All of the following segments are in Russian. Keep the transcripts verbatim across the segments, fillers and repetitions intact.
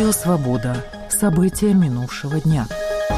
Радио «Свобода». События минувшего дня.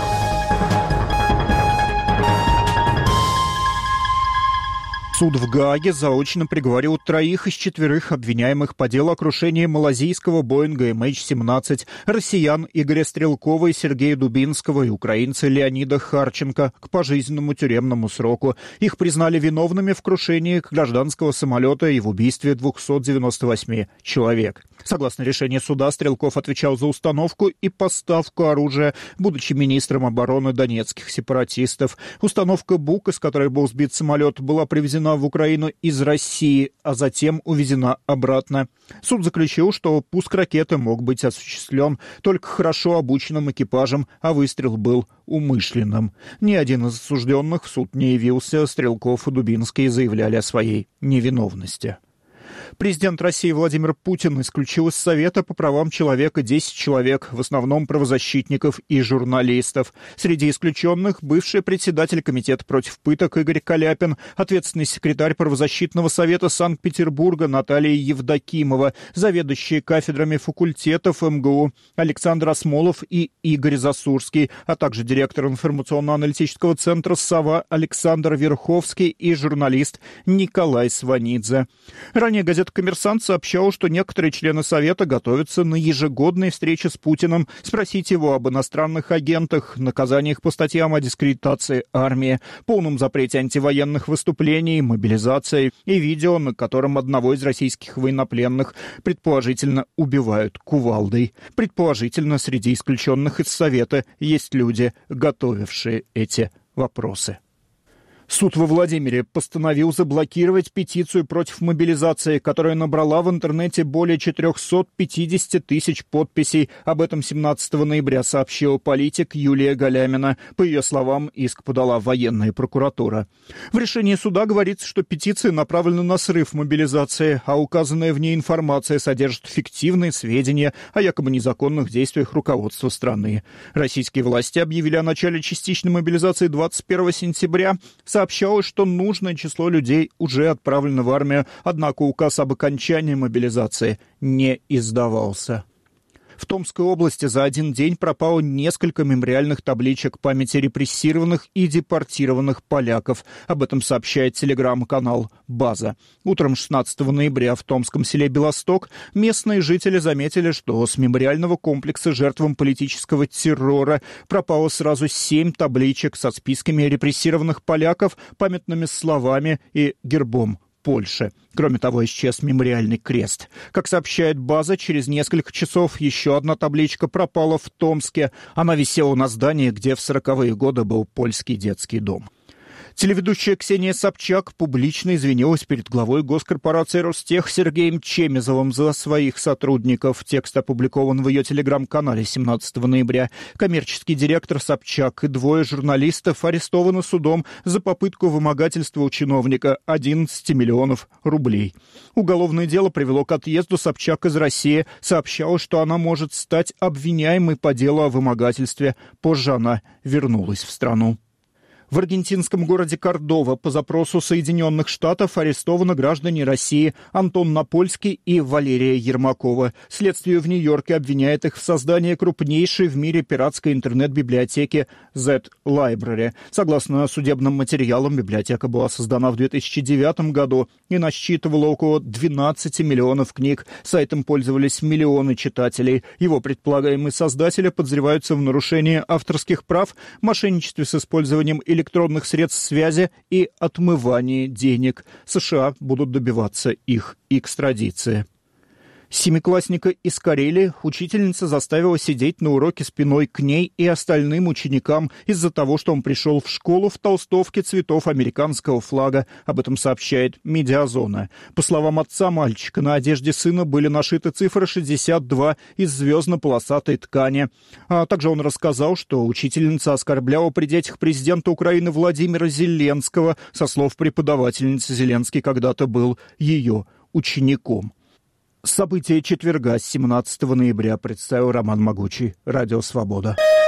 Суд в Гааге заочно приговорил троих из четверых обвиняемых по делу о крушении малазийского Боинга эм эйч семнадцать, россиян Игоря Стрелкова и Сергея Дубинского и украинца Леонида Харченко к пожизненному тюремному сроку. Их признали виновными в крушении гражданского самолета и в убийстве двухсот девяноста восьми человек. Согласно решению суда, Стрелков отвечал за установку и поставку оружия, будучи министром обороны донецких сепаратистов. Установка БУК, из которой был сбит самолет, была привезена в Украину из России, а затем увезена обратно. Суд заключил, что пуск ракеты мог быть осуществлен только хорошо обученным экипажем, а выстрел был умышленным. Ни один из осужденных в суд не явился, Стрелков и Дубинский заявляли о своей невиновности. Президент России Владимир Путин исключил из Совета по правам человека десять человек, в основном правозащитников и журналистов. Среди исключенных бывший председатель Комитета против пыток Игорь Каляпин, ответственный секретарь правозащитного совета Санкт-Петербурга Наталья Евдокимова, заведующие кафедрами факультетов эм гэ у Александр Осмолов и Игорь Засурский, а также директор информационно-аналитического центра «Сова» Александр Верховский и журналист Николай Сванидзе. Ранее газета «Коммерсант» сообщала, что некоторые члены Совета готовятся на ежегодные встречи с Путиным спросить его об иностранных агентах, наказаниях по статьям о дискредитации армии, полном запрете антивоенных выступлений, мобилизации и видео, на котором одного из российских военнопленных предположительно убивают кувалдой. Предположительно, среди исключенных из Совета есть люди, готовившие эти вопросы. Суд во Владимире постановил заблокировать петицию против мобилизации, которая набрала в интернете более четырехсот пятидесяти тысяч подписей. Об этом семнадцатого ноября сообщила политик Юлия Галямина. По ее словам, иск подала военная прокуратура. В решении суда говорится, что петиция направлена на срыв мобилизации, а указанная в ней информация содержит фиктивные сведения о якобы незаконных действиях руководства страны. Российские власти объявили о начале частичной мобилизации двадцать первого сентября. Сообщалось, что нужное число людей уже отправлено в армию, однако указ об окончании мобилизации не издавался. В Томской области за один день пропало несколько мемориальных табличек памяти репрессированных и депортированных поляков. Об этом сообщает телеграм-канал «База». Утром шестнадцатого ноября в томском селе Белосток местные жители заметили, что с мемориального комплекса жертвам политического террора пропало сразу семь табличек со списками репрессированных поляков, памятными словами и гербом Польши. Кроме того, исчез мемориальный крест. Как сообщает «База», через несколько часов еще одна табличка пропала в Томске. Она висела на здании, где в сороковые годы был польский детский дом. Телеведущая Ксения Собчак публично извинилась перед главой госкорпорации «Ростех» Сергеем Чемезовым за своих сотрудников. Текст опубликован в ее телеграм-канале семнадцатого ноября. Коммерческий директор Собчак и двое журналистов арестованы судом за попытку вымогательства у чиновника одиннадцати миллионов рублей. Уголовное дело привело к отъезду Собчак из России. Сообщалось, что она может стать обвиняемой по делу о вымогательстве. Позже она вернулась в страну. В аргентинском городе Кордова по запросу Соединенных Штатов арестованы граждане России Антон Напольский и Валерия Ермакова. Следствие в Нью-Йорке обвиняет их в создании крупнейшей в мире пиратской интернет-библиотеки Z-Library. Согласно судебным материалам, библиотека была создана в две тысячи девятом году и насчитывала около двенадцати миллионов книг. Сайтом пользовались миллионы читателей. Его предполагаемые создатели подозреваются в нарушении авторских прав, мошенничестве с использованием электронных средств связи и отмывании денег. США будут добиваться их экстрадиции. Семиклассника из Карелии учительница заставила сидеть на уроке спиной к ней и остальным ученикам из-за того, что он пришел в школу в толстовке цветов американского флага. Об этом сообщает «Медиазона». По словам отца мальчика, на одежде сына были нашиты цифры шестьдесят два из звездно-полосатой ткани. А также он рассказал, что учительница оскорбляла при детях президента Украины Владимира Зеленского. Со слов преподавательницы, Зеленский когда-то был ее учеником. События четверга, семнадцатого ноября, представил Роман Могучий. Радио «Свобода».